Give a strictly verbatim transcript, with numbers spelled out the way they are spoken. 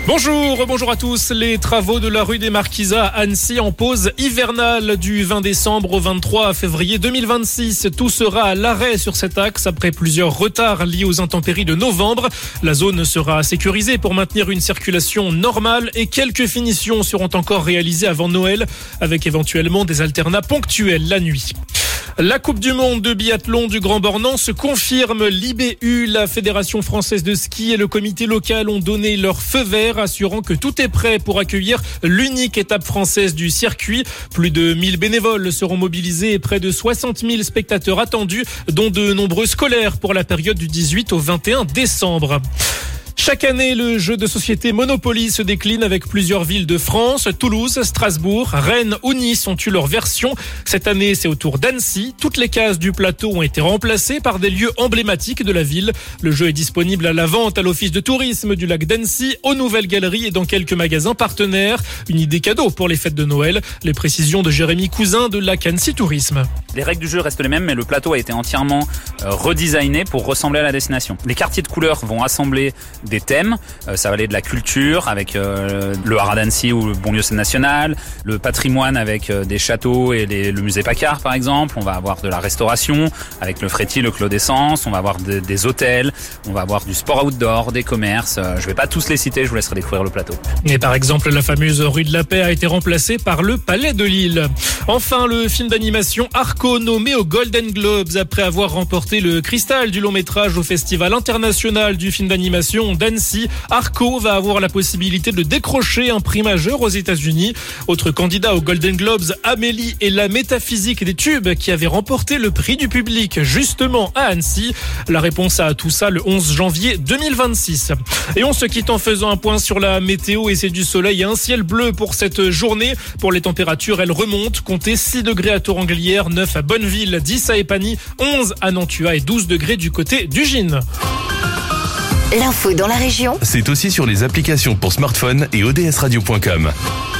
Bonjour, bonjour à tous. Les travaux de la rue des Marquisats à Annecy en pause hivernale du vingt décembre au vingt-trois février deux mille vingt-six. Tout sera à l'arrêt sur cet axe après plusieurs retards liés aux intempéries de novembre. La zone sera sécurisée pour maintenir une circulation normale et quelques finitions seront encore réalisées avant Noël avec éventuellement des alternats ponctuels la nuit. La Coupe du Monde de biathlon du Grand Bornand se confirme. L'I B U, la Fédération française de ski et le comité local ont donné leur feu vert, assurant que tout est prêt pour accueillir l'unique étape française du circuit. Plus de mille bénévoles seront mobilisés et près de soixante mille spectateurs attendus, dont de nombreux scolaires pour la période du dix-huit au vingt et un décembre. Chaque année, le jeu de société Monopoly se décline avec plusieurs villes de France. Toulouse, Strasbourg, Rennes ou Nice ont eu leur version. Cette année, c'est au tour d'Annecy. Toutes les cases du plateau ont été remplacées par des lieux emblématiques de la ville. Le jeu est disponible à la vente à l'office de tourisme du lac d'Annecy, aux nouvelles galeries et dans quelques magasins partenaires. Une idée cadeau pour les fêtes de Noël. Les précisions de Jérémy Cousin de Lac Annecy Tourisme. Les règles du jeu restent les mêmes, mais le plateau a été entièrement euh, redesigné pour ressembler à la destination. Les quartiers de couleurs vont assembler des thèmes. Euh, ça va aller de la culture avec euh, le Haras d'Annecy ou le Bonlieu Scène Nationale, le patrimoine avec euh, des châteaux et les, le musée Paccard par exemple. On va avoir de la restauration avec le Fréty, le Clos d'Essence. On va avoir de, des hôtels. On va avoir du sport outdoor, des commerces. Euh, je vais pas tous les citer, je vous laisserai découvrir le plateau. Et par exemple, la fameuse rue de la Paix a été remplacée par le Palais de Lille. Enfin, le film d'animation Arco, nommé aux Golden Globes après avoir remporté le cristal du long métrage au Festival international du film d'animation d'Annecy. Arco va avoir la possibilité de décrocher un prix majeur aux États-Unis. Autre candidat aux Golden Globes, Amélie et la métaphysique des tubes qui avait remporté le prix du public justement à Annecy. La réponse à tout ça le onze janvier deux mille vingt-six. Et on se quitte en faisant un point sur la météo et c'est du soleil et un ciel bleu pour cette journée. Pour les températures, elles remontent. Comptez six degrés à Toranglière, neuf à Bonneville, dix à Épagny, onze à Nantua et douze degrés du côté du Gine. L'info dans la région, c'est aussi sur les applications pour smartphone et O D S radio point com.